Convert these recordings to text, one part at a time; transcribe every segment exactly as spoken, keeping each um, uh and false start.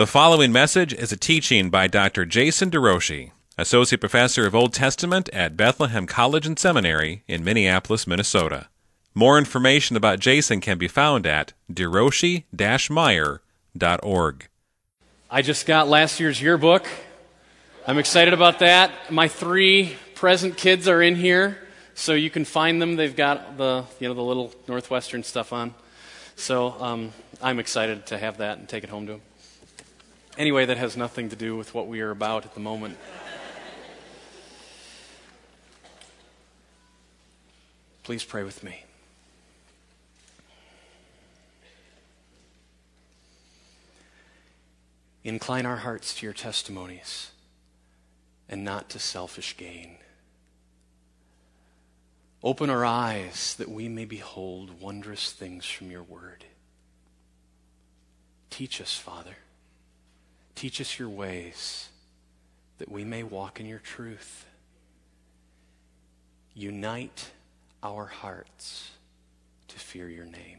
The following message is a teaching by Doctor Jason DeRouchie, Associate Professor of Old Testament at Bethlehem College and Seminary in Minneapolis, Minnesota. More information about Jason can be found at derouchie dash meyer dot org. I just got last year's yearbook. I'm excited about that. My three present kids are in here, so you can find them. They've got the you know the little Northwestern stuff on. So um, I'm excited to have that and take it home to them. Anyway, that has nothing to do with what we are about at the moment. Please pray with me. Incline our hearts to your testimonies and not to selfish gain. Open our eyes that we may behold wondrous things from your word. Teach us, Father. Teach us your ways that we may walk in your truth. Unite our hearts to fear your name.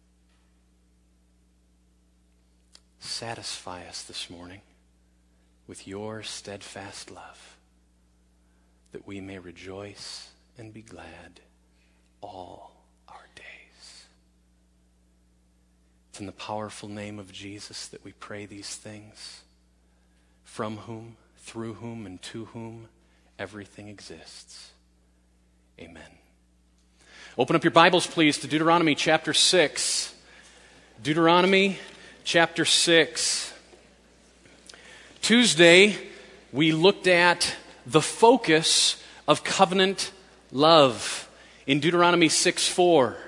Satisfy us this morning with your steadfast love, that we may rejoice and be glad all our days. It's in the powerful name of Jesus that we pray these things, from whom, through whom, and to whom everything exists. Amen. Open up your Bibles, please, to Deuteronomy chapter six. Deuteronomy chapter six. Tuesday, we looked at the focus of covenant love in Deuteronomy six four.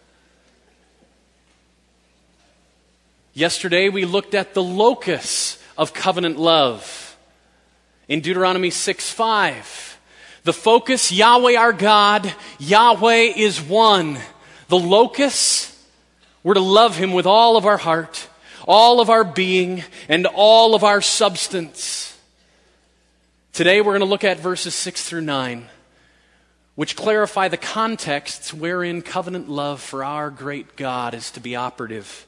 Yesterday, we looked at the locus of covenant love in Deuteronomy six five. The focus, Yahweh our God, Yahweh is one. The locus, we're to love him with all of our heart, all of our being, and all of our substance. Today we're going to look at verses six through nine, which clarify the contexts wherein covenant love for our great God is to be operative.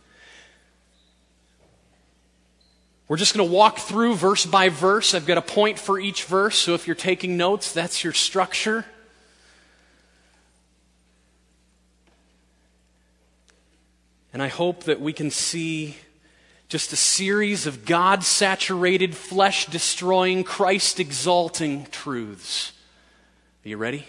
We're just going to walk through verse by verse. I've got a point for each verse, so if you're taking notes, that's your structure. And I hope that we can see just a series of God-saturated, flesh-destroying, Christ-exalting truths. Are you ready?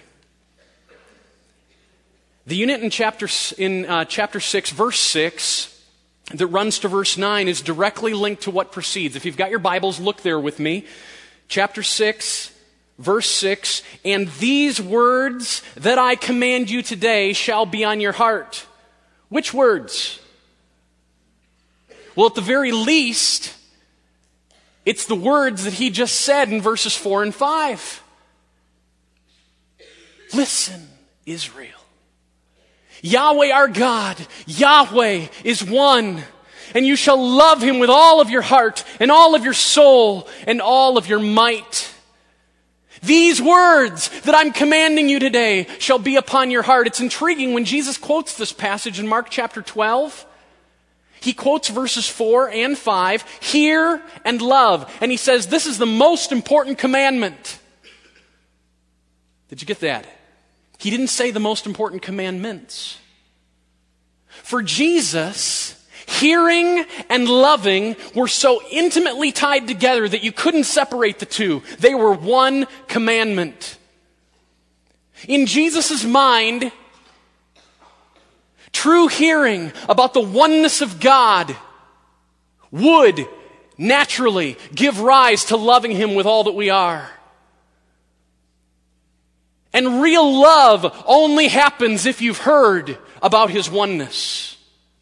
The unit in chapter in uh, chapter six, verse six, that runs to verse nine is directly linked to what precedes. If you've got your Bibles, look there with me. Chapter six, verse six, and these words that I command you today shall be on your heart. Which words? Well, at the very least, it's the words that he just said in verses four and five. Listen, Israel. Yahweh our God, Yahweh is one, and you shall love him with all of your heart and all of your soul and all of your might. These words that I'm commanding you today shall be upon your heart. It's intriguing when Jesus quotes this passage in Mark chapter twelve. He quotes verses four and five, hear and love, and he says this is the most important commandment. Did you get that? He didn't say the most important commandments. For Jesus, hearing and loving were so intimately tied together that you couldn't separate the two. They were one commandment. In Jesus' mind, true hearing about the oneness of God would naturally give rise to loving him with all that we are. And real love only happens if you've heard about his oneness.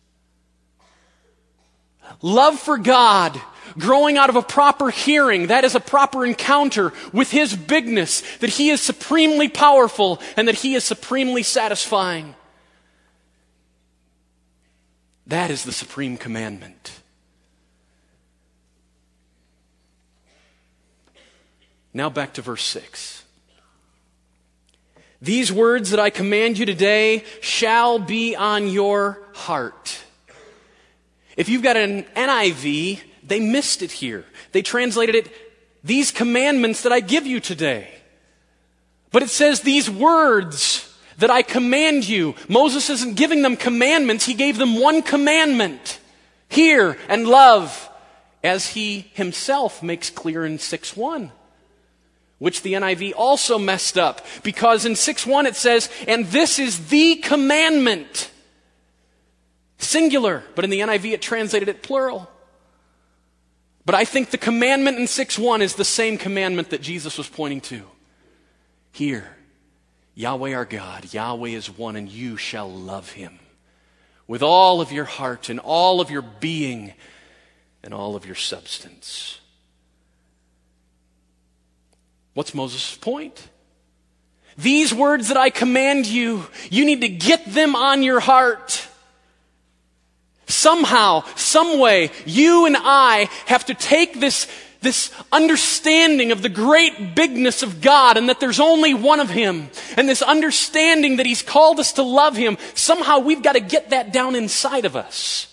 Love for God, growing out of a proper hearing, that is a proper encounter with his bigness, that he is supremely powerful and that he is supremely satisfying. That is the supreme commandment. Now back to verse six. These words that I command you today shall be on your heart. If you've got an N I V, they missed it here. They translated it, these commandments that I give you today. But it says these words that I command you. Moses isn't giving them commandments. He gave them one commandment. Hear and love, as he himself makes clear in six one, which the N I V also messed up, because in six one it says, and this is the commandment. Singular, but in the N I V it translated it plural. But I think the commandment in six one is the same commandment that Jesus was pointing to. Hear, Yahweh our God, Yahweh is one, and you shall love him with all of your heart and all of your being and all of your substance. What's Moses' point? These words that I command you, you need to get them on your heart. Somehow, some way, you and I have to take this, this understanding of the great bigness of God and that there's only one of him, and this understanding that he's called us to love him. Somehow we've got to get that down inside of us.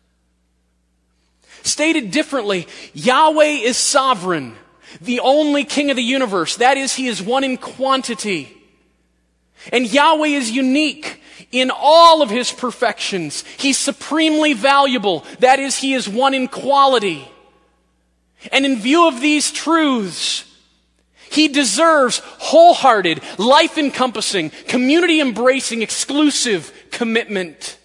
Stated differently, Yahweh is sovereign, the only king of the universe. That is, he is one in quantity. And Yahweh is unique in all of his perfections. He's supremely valuable. That is, he is one in quality. And in view of these truths, he deserves wholehearted, life-encompassing, community-embracing, exclusive commitment.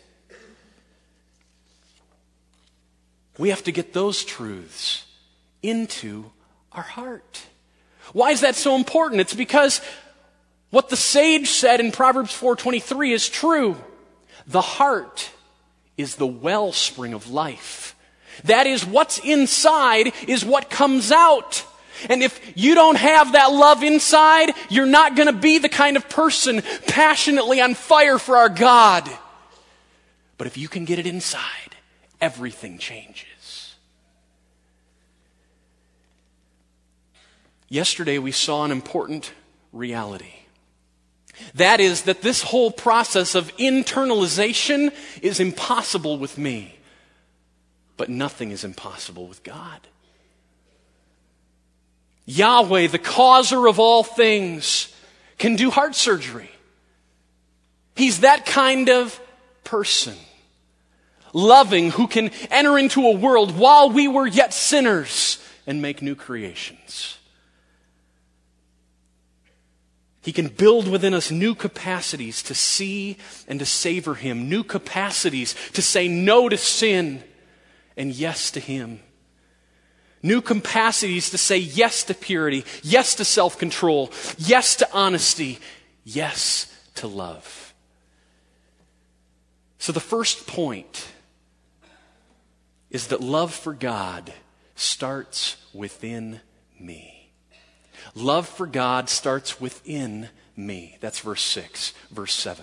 We have to get those truths into our heart. Why is that so important? It's because what the sage said in Proverbs four twenty-three is true. The heart is the wellspring of life. That is, what's inside is what comes out. And if you don't have that love inside, you're not going to be the kind of person passionately on fire for our God. But if you can get it inside, everything changes. Yesterday we saw an important reality. That is that this whole process of internalization is impossible with me. But nothing is impossible with God. Yahweh, the causer of all things, can do heart surgery. He's that kind of person. Loving, who can enter into a world while we were yet sinners and make new creations. He can build within us new capacities to see and to savor him. New capacities to say no to sin and yes to him. New capacities to say yes to purity, yes to self-control, yes to honesty, yes to love. So the first point is that love for God starts within me. Love for God starts within me. That's verse six. Verse seven.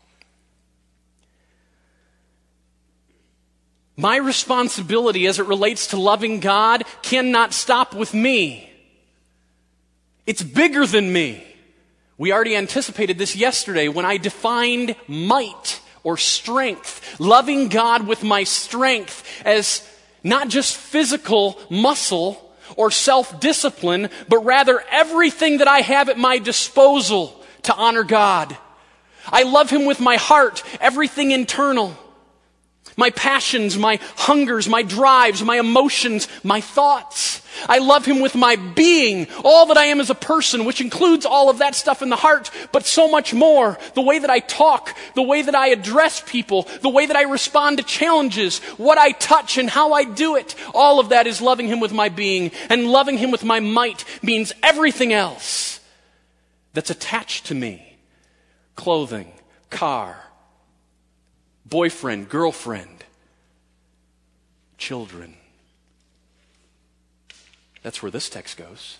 My responsibility as it relates to loving God cannot stop with me. It's bigger than me. We already anticipated this yesterday when I defined might or strength. Loving God with my strength as not just physical muscle or self-discipline, but rather everything that I have at my disposal to honor God. I love him with my heart, everything internal. My passions, my hungers, my drives, my emotions, my thoughts. I love him with my being, all that I am as a person, which includes all of that stuff in the heart, but so much more. The way that I talk, the way that I address people, the way that I respond to challenges, what I touch and how I do it. All of that is loving him with my being, and loving him with my might means everything else that's attached to me. Clothing, car, boyfriend, girlfriend, children. That's where this text goes.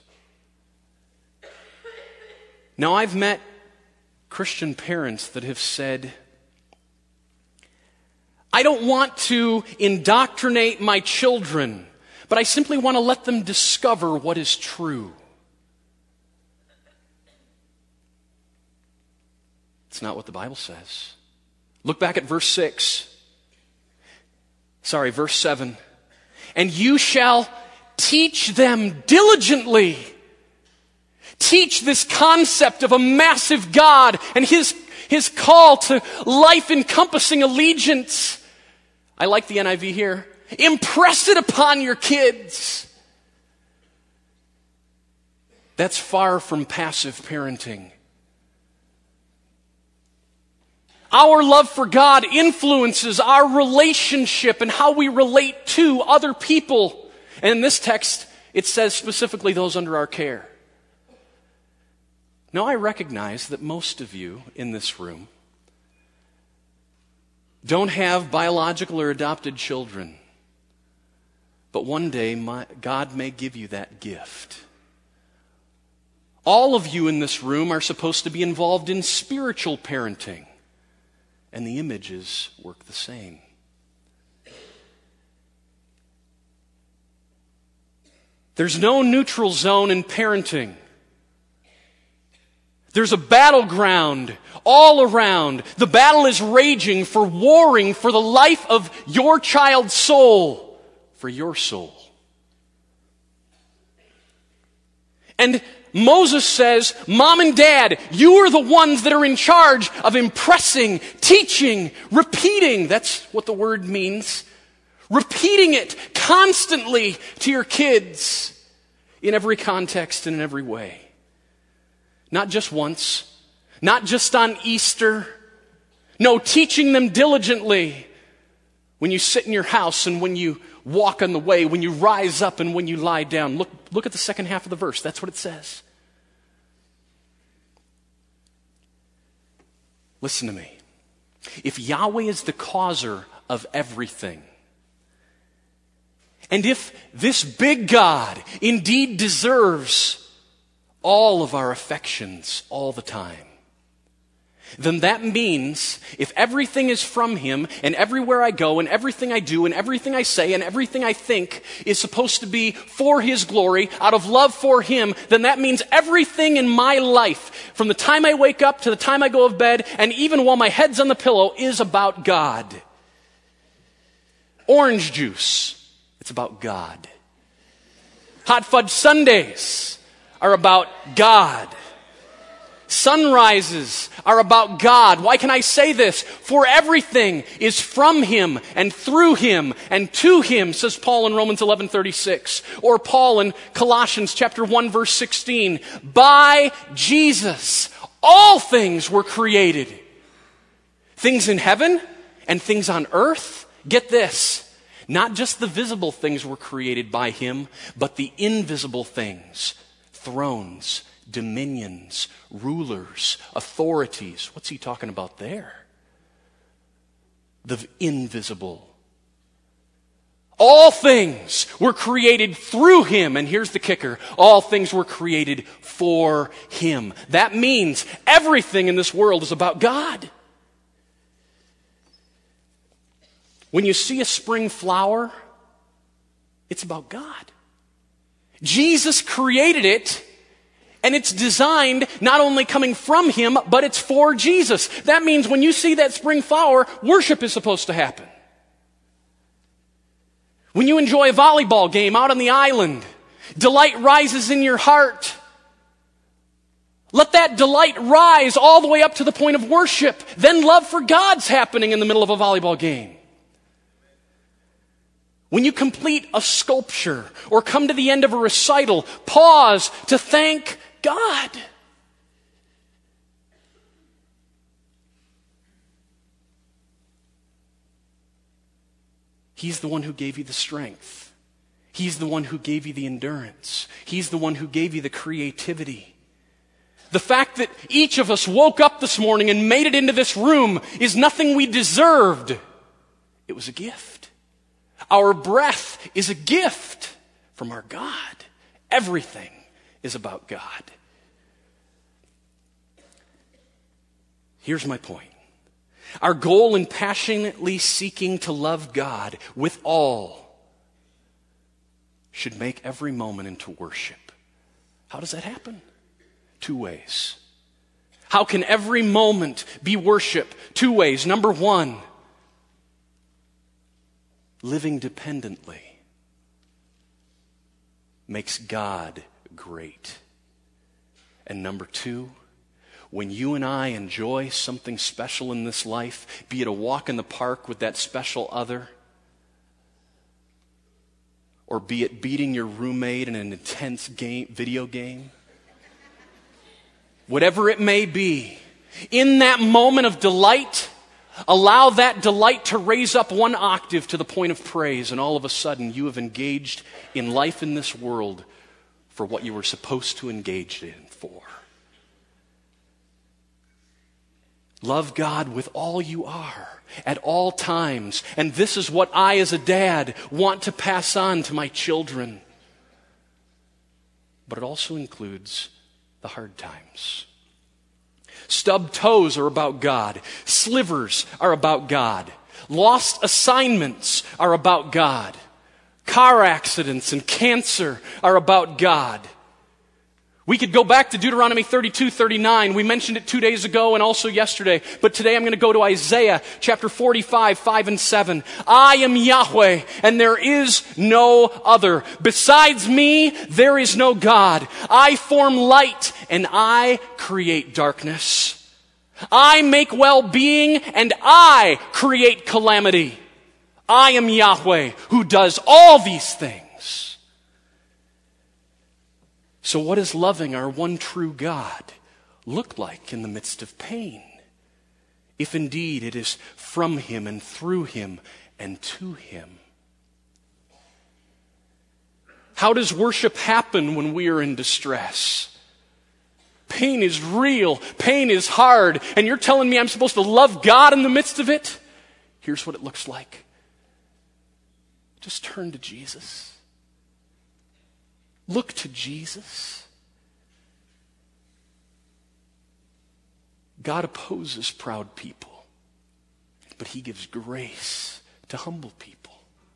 Now, I've met Christian parents that have said, I don't want to indoctrinate my children, but I simply want to let them discover what is true. It's not what the Bible says. Look back at verse six. Sorry, verse seven. And you shall teach them diligently. Teach this concept of a massive God and his, his call to life-encompassing allegiance. I like the N I V here. Impress it upon your kids. That's far from passive parenting. Our love for God influences our relationship and how we relate to other people. And in this text, it says specifically those under our care. Now, I recognize that most of you in this room don't have biological or adopted children. But one day, my, God may give you that gift. All of you in this room are supposed to be involved in spiritual parenting. And the images work the same. There's no neutral zone in parenting. There's a battleground all around. The battle is raging for warring for the life of your child's soul, for your soul. And Moses says, Mom and Dad, you are the ones that are in charge of impressing, teaching, repeating. That's what the word means. Repeating it constantly to your kids in every context and in every way. Not just once, not just on Easter. No, teaching them diligently when you sit in your house and when you walk on the way, when you rise up and when you lie down. Look, look at the second half of the verse. That's what it says. Listen to me. If Yahweh is the causer of everything, and if this big God indeed deserves all of our affections all the time, then that means if everything is from Him, and everywhere I go, and everything I do, and everything I say, and everything I think is supposed to be for His glory, out of love for Him, then that means everything in my life, from the time I wake up to the time I go to bed, and even while my head's on the pillow, is about God. Orange juice, it's about God. Hot fudge sundaes are about God. Sunrises are about God. Why can I say this? For everything is from Him and through Him and to Him, says Paul in Romans eleven thirty-six. Or Paul in Colossians chapter one verse sixteen. By Jesus, all things were created. Things in heaven and things on earth. Get this. Not just the visible things were created by Him, but the invisible things. Thrones, dominions, rulers, authorities. What's he talking about there? The invisible. All things were created through Him. And here's the kicker. All things were created for Him. That means everything in this world is about God. When you see a spring flower, it's about God. Jesus created it, and it's designed not only coming from Him, but it's for Jesus. That means when you see that spring flower, worship is supposed to happen. When you enjoy a volleyball game out on the island, delight rises in your heart. Let that delight rise all the way up to the point of worship. Then love for God's happening in the middle of a volleyball game. When you complete a sculpture or come to the end of a recital, pause to thank God. He's the one who gave you the strength. He's the one who gave you the endurance. He's the one who gave you the creativity. The fact that each of us woke up this morning and made it into this room is nothing we deserved. It was a gift. Our breath is a gift from our God. Everything is about God. Here's my point. Our goal in passionately seeking to love God with all should make every moment into worship. How does that happen? Two ways. How can every moment be worship? Two ways. Number one, living dependently makes God great. And number two, when you and I enjoy something special in this life, be it a walk in the park with that special other, or be it beating your roommate in an intense game, video game, whatever it may be, in that moment of delight, allow that delight to raise up one octave to the point of praise, and all of a sudden you have engaged in life in this world for what you were supposed to engage in for. Love God with all you are, at all times. And this is what I, as a dad, want to pass on to my children. But it also includes the hard times. Stubbed toes are about God. Slivers are about God. Lost assignments are about God. Car accidents and cancer are about God. We could go back to Deuteronomy thirty-two, thirty-nine. We mentioned it two days ago and also yesterday. But today I'm going to go to Isaiah chapter forty-five, five and seven. I am Yahweh, and there is no other. Besides me, there is no God. I form light, and I create darkness. I make well-being, and I create calamity. I am Yahweh, who does all these things. So what does loving our one true God look like in the midst of pain? If indeed it is from Him and through Him and to Him. How does worship happen when we are in distress? Pain is real. Pain is hard. And you're telling me I'm supposed to love God in the midst of it? Here's what it looks like. Just turn to Jesus. Look to Jesus. God opposes proud people, but He gives grace to humble people.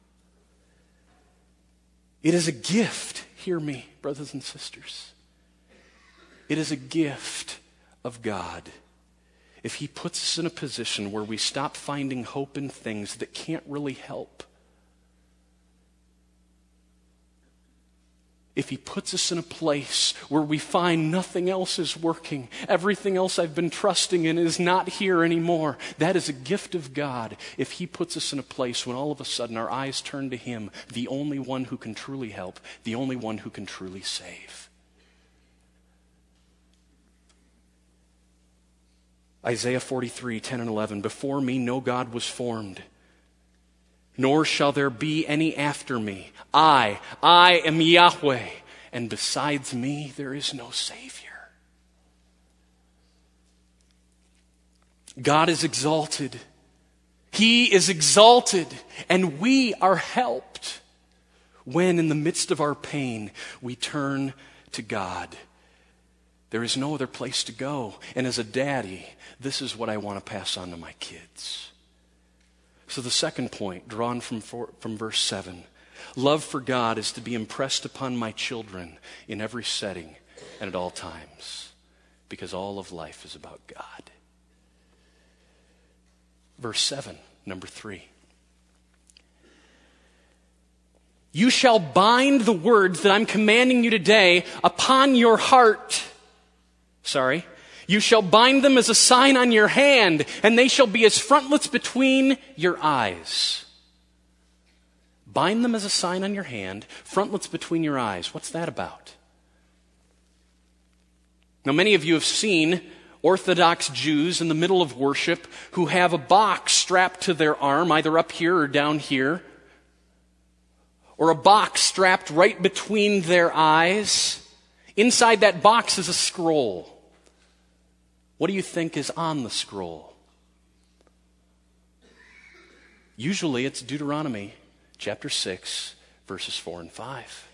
It is a gift, hear me, brothers and sisters. It is a gift of God if He puts us in a position where we stop finding hope in things that can't really help. If He puts us in a place where we find nothing else is working, everything else I've been trusting in is not here anymore, that is a gift of God. If He puts us in a place when all of a sudden our eyes turn to Him, the only one who can truly help, the only one who can truly save. Isaiah forty-three, ten and eleven, before me no God was formed, nor shall there be any after me. I, I am Yahweh, and besides me there is no Savior. God is exalted. He is exalted, and we are helped when in the midst of our pain we turn to God. There is no other place to go. And as a daddy, this is what I want to pass on to my kids. So the second point, drawn from, four, from verse seven, love for God is to be impressed upon my children in every setting and at all times, because all of life is about God. Verse seven, number three. You shall bind the words that I'm commanding you today upon your heart. Sorry. You shall bind them as a sign on your hand, and they shall be as frontlets between your eyes. Bind them as a sign on your hand, frontlets between your eyes. What's that about? Now, many of you have seen Orthodox Jews in the middle of worship who have a box strapped to their arm, either up here or down here, or a box strapped right between their eyes. Inside that box is a scroll. What do you think is on the scroll? Usually it's Deuteronomy chapter six, verses four and five.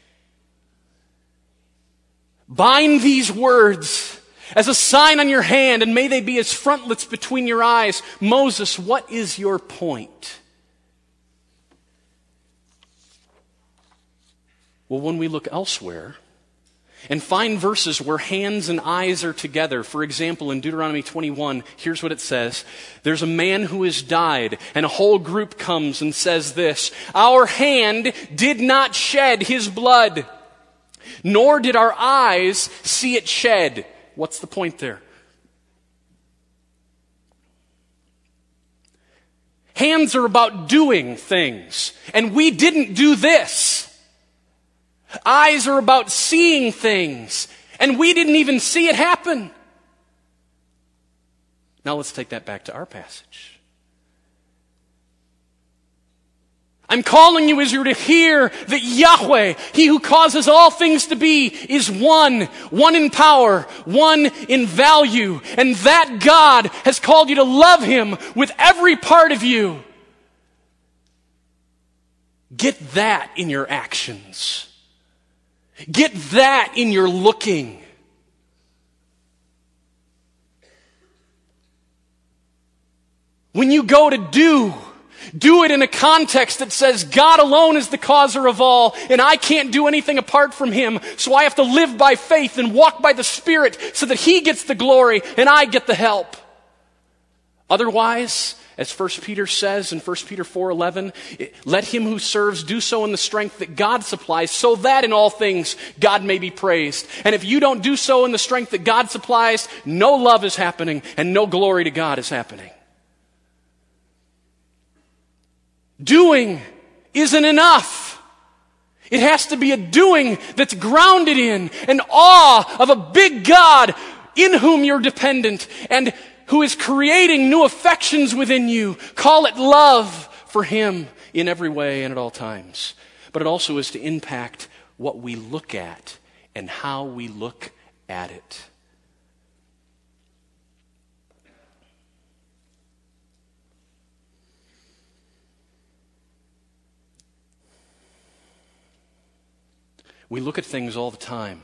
Bind these words as a sign on your hand, and may they be as frontlets between your eyes. Moses, what is your point? Well, when we look elsewhere and find verses where hands and eyes are together. For example, in Deuteronomy twenty-one, here's what it says. There's a man who has died, and a whole group comes and says this, our hand did not shed his blood. nor did our eyes see it shed. What's the point there? Hands are about doing things, and we didn't do this. Eyes are about seeing things, and we didn't even see it happen. Now let's take that back to our passage. I'm calling you, Israel, to hear that Yahweh, He who causes all things to be, is one, one in power, one in value, and that God has called you to love Him with every part of you. Get that in your actions. Get that in your looking. When you go to do, do it in a context that says God alone is the causer of all, and I can't do anything apart from Him, so I have to live by faith and walk by the Spirit so that He gets the glory and I get the help. Otherwise, as First Peter says in First Peter four eleven, let him who serves do so in the strength that God supplies, so that in all things God may be praised. And if you don't do so in the strength that God supplies, no love is happening and no glory to God is happening. Doing isn't enough. It has to be a doing that's grounded in an awe of a big God in whom you're dependent and who is creating new affections within you. Call it love for Him in every way and at all times. But it also is to impact what we look at and how we look at it. We look at things all the time.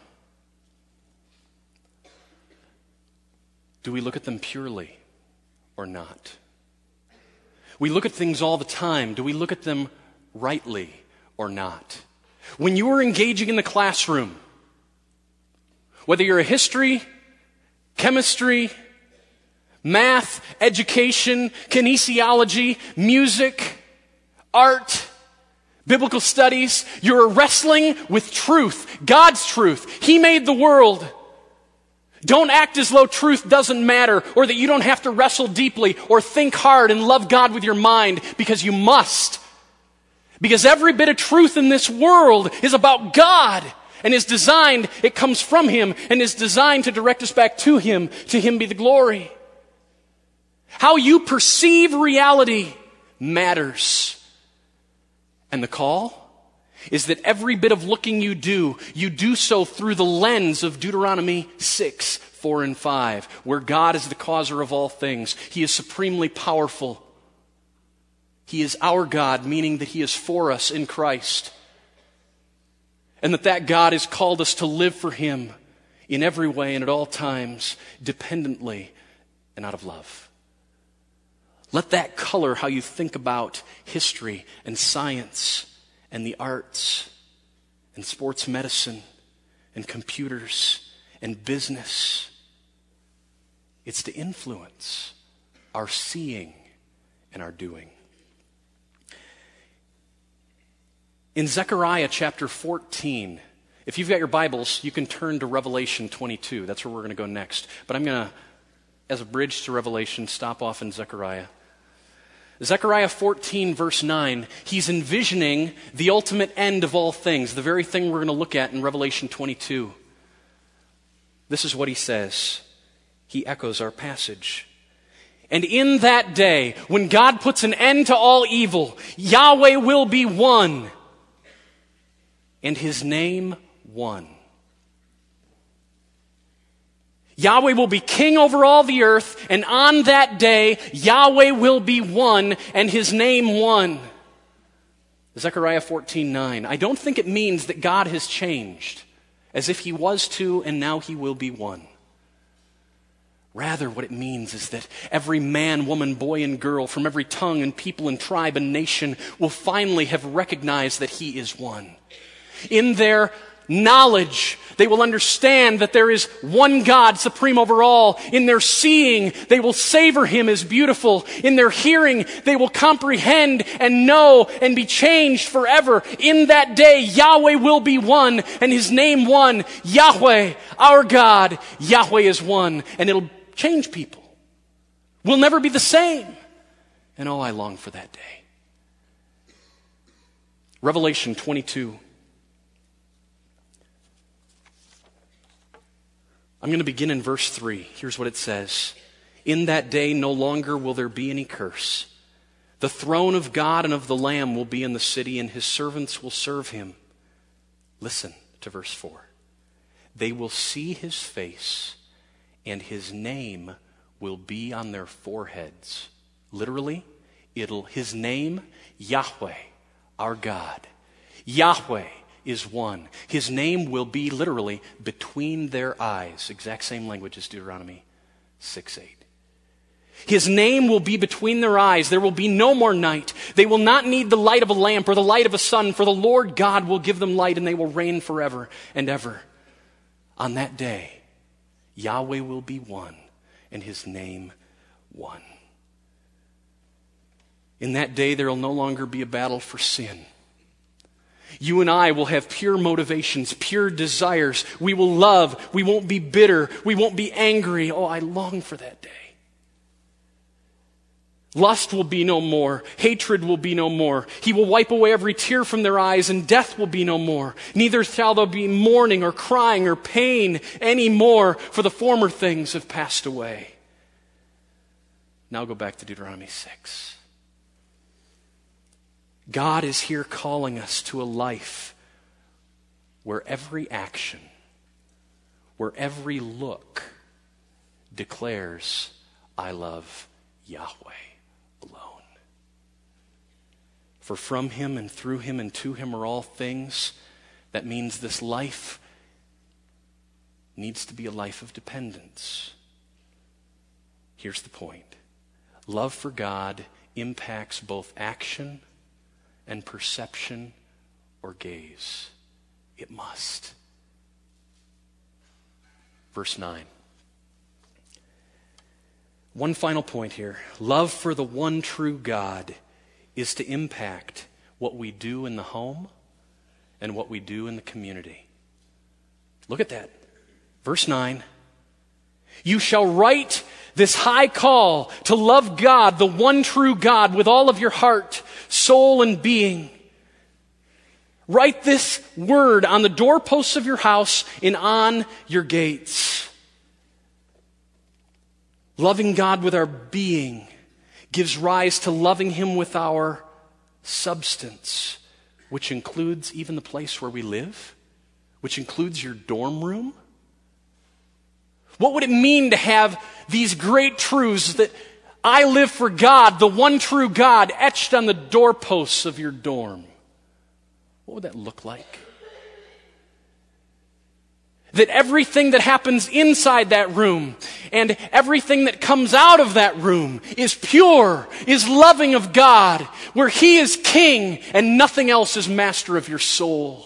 Do we look at them purely or not? We look at things all the time. Do we look at them rightly or not? When you are engaging in the classroom, whether you're a history, chemistry, math, education, kinesiology, music, art, biblical studies, you're wrestling with truth, God's truth. He made the world. Don't act as though truth doesn't matter, or that you don't have to wrestle deeply or think hard and love God with your mind, because you must. Because every bit of truth in this world is about God and is designed, it comes from Him and is designed to direct us back to Him. To Him be the glory. How you perceive reality matters. And the call is that every bit of looking you do, you do so through the lens of Deuteronomy six, four, and five, where God is the causer of all things. He is supremely powerful. He is our God, meaning that He is for us in Christ. And that that God has called us to live for Him in every way and at all times, dependently and out of love. Let that color how you think about history and science and the arts and sports medicine and computers and business. It's to influence our seeing and our doing. In Zechariah chapter fourteen, if you've got your Bibles, you can turn to Revelation twenty-two. That's where we're going to go next. But I'm going to, as a bridge to Revelation, stop off in Zechariah. Zechariah fourteen, verse nine, he's envisioning the ultimate end of all things, the very thing we're going to look at in Revelation twenty-two. This is what he says. He echoes our passage. And in that day, when God puts an end to all evil, Yahweh will be one, and His name one. Yahweh will be king over all the earth, and on that day, Yahweh will be one, and His name one. Zechariah fourteen nine. I don't think it means that God has changed, as if He was two and now He will be one. Rather, what it means is that every man, woman, boy, and girl from every tongue and people and tribe and nation will finally have recognized that He is one. In their knowledge They will understand that there is one God supreme over all. In their seeing, they will savor him as beautiful. In their hearing, they will comprehend and know and be changed forever. In that day, Yahweh will be one and his name one. Yahweh, our God, Yahweh is one. And it'll change people. We'll never be the same. And oh, I long for that day. Revelation twenty-two. I'm going to begin in verse three. Here's what it says. In that day no longer will there be any curse. The throne of God and of the Lamb will be in the city, and his servants will serve him. Listen to verse four. They will see his face, and his name will be on their foreheads. Literally, it'll his name, Yahweh, our God. Yahweh is one. His name will be literally between their eyes. Exact same language as Deuteronomy six eight. His name will be between their eyes. There will be no more night. They will not need the light of a lamp or the light of a sun, for the Lord God will give them light, and they will reign forever and ever. On that day, Yahweh will be one, and his name one. In that day, there will no longer be a battle for sin. You and I will have pure motivations, pure desires. We will love. We won't be bitter. We won't be angry. Oh, I long for that day. Lust will be no more. Hatred will be no more. He will wipe away every tear from their eyes, and death will be no more. Neither shall there be mourning or crying or pain any more, for the former things have passed away. Now go back to Deuteronomy six. God is here calling us to a life where every action, where every look declares, I love Yahweh alone. For from him and through him and to him are all things. That means this life needs to be a life of dependence. Here's the point. Love for God impacts both action and perception or gaze. It must. Verse nine. One final point here. Love for the one true God is to impact what we do in the home and what we do in the community. Look at that. Verse nine. You shall write this high call to love God, the one true God, with all of your heart, soul, and being. Write this word on the doorposts of your house and on your gates. Loving God with our being gives rise to loving him with our substance, which includes even the place where we live, which includes your dorm room. What would it mean to have these great truths that I live for God, the one true God, etched on the doorposts of your dorm? What would that look like? That everything that happens inside that room and everything that comes out of that room is pure, is loving of God, where he is king and nothing else is master of your soul.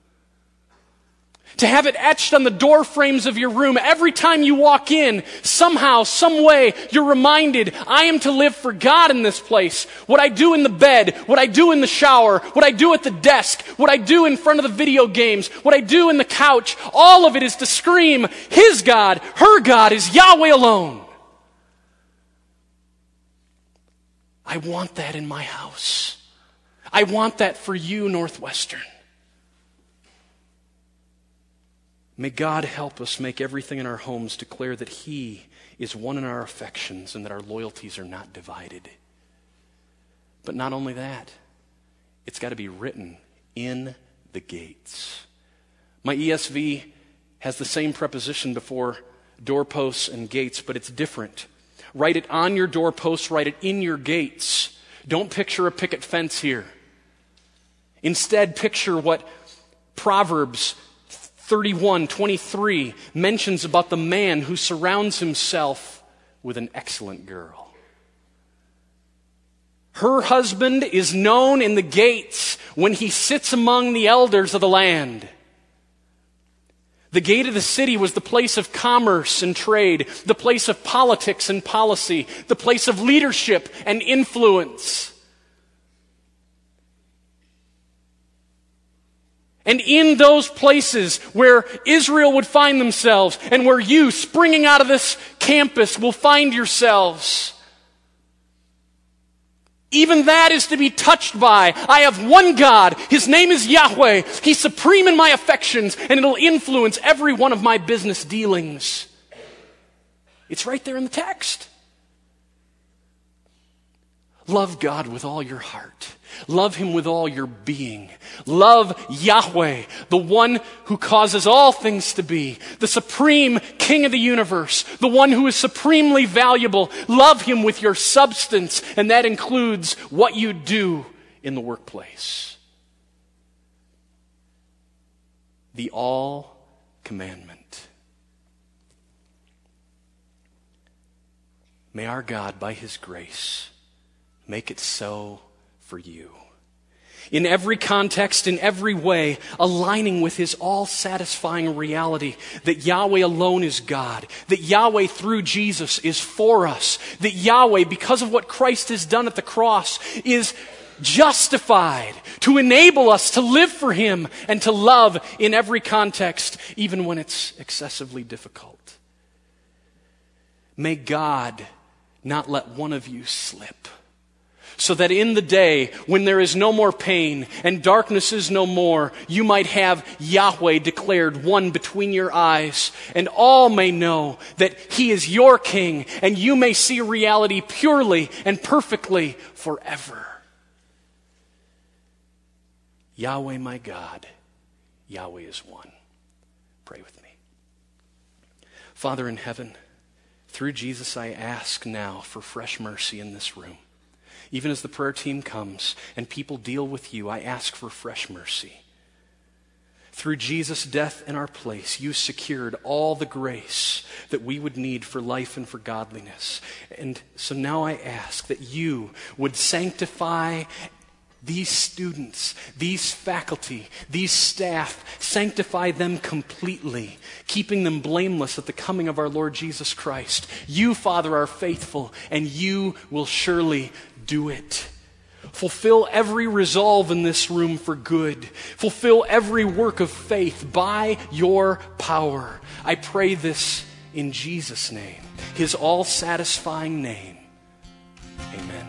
To have it etched on the door frames of your room every time you walk in, somehow, some way, you're reminded, I am to live for God in this place. What I do in the bed, what I do in the shower, what I do at the desk, what I do in front of the video games, what I do in the couch, all of it is to scream, his God, her God is Yahweh alone. I want that in my house. I want that for you, Northwestern. May God help us make everything in our homes declare that he is one in our affections and that our loyalties are not divided. But not only that, it's got to be written in the gates. My E S V has the same preposition before doorposts and gates, but it's different. Write it on your doorposts, write it in your gates. Don't picture a picket fence here. Instead, picture what Proverbs thirty-one twenty-three mentions about the man who surrounds himself with an excellent girl. Her husband is known in the gates when he sits among the elders of the land. The gate of the city was the place of commerce and trade, the place of politics and policy, the place of leadership and influence. And in those places where Israel would find themselves, and where you, springing out of this campus, will find yourselves, even that is to be touched by. I have one God. His name is Yahweh. He's supreme in my affections, and it'll influence every one of my business dealings. It's right there in the text. Love God with all your heart. Love Him with all your being. Love Yahweh, the one who causes all things to be, the supreme King of the universe, the one who is supremely valuable. Love Him with your substance, and that includes what you do in the workplace. The all commandment. May our God, by His grace, make it so for you. In every context, in every way, aligning with His all-satisfying reality that Yahweh alone is God, that Yahweh through Jesus is for us, that Yahweh, because of what Christ has done at the cross, is justified to enable us to live for Him and to love in every context, even when it's excessively difficult. May God not let one of you slip, so that in the day when there is no more pain and darkness is no more, you might have Yahweh declared one between your eyes, and all may know that He is your King, and you may see reality purely and perfectly forever. Yahweh my God, Yahweh is one. Pray with me. Father in heaven, through Jesus I ask now for fresh mercy in this room. Even as the prayer team comes and people deal with you, I ask for fresh mercy. Through Jesus' death in our place, you secured all the grace that we would need for life and for godliness. And so now I ask that you would sanctify these students, these faculty, these staff, sanctify them completely, keeping them blameless at the coming of our Lord Jesus Christ. You, Father, are faithful, and you will surely do it. Fulfill every resolve in this room for good. Fulfill every work of faith by your power. I pray this in Jesus' name, His all-satisfying name. Amen.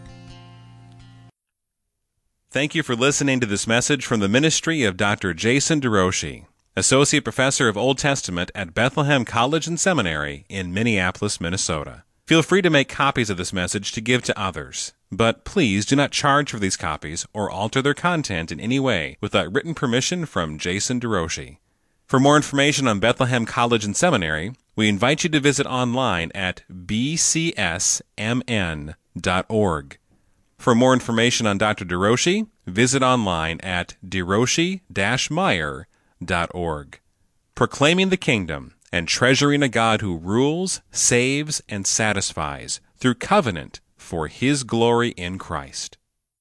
Thank you for listening to this message from the ministry of Doctor Jason DeRouchie, Associate Professor of Old Testament at Bethlehem College and Seminary in Minneapolis, Minnesota. Feel free to make copies of this message to give to others, but please do not charge for these copies or alter their content in any way without written permission from Jason DeRouchie. For more information on Bethlehem College and Seminary, we invite you to visit online at b c s m n dot org. For more information on Doctor DeRouchie, visit online at derouchie dash meyer dot org. Proclaiming the kingdom and treasuring a God who rules, saves, and satisfies through covenant for His glory in Christ.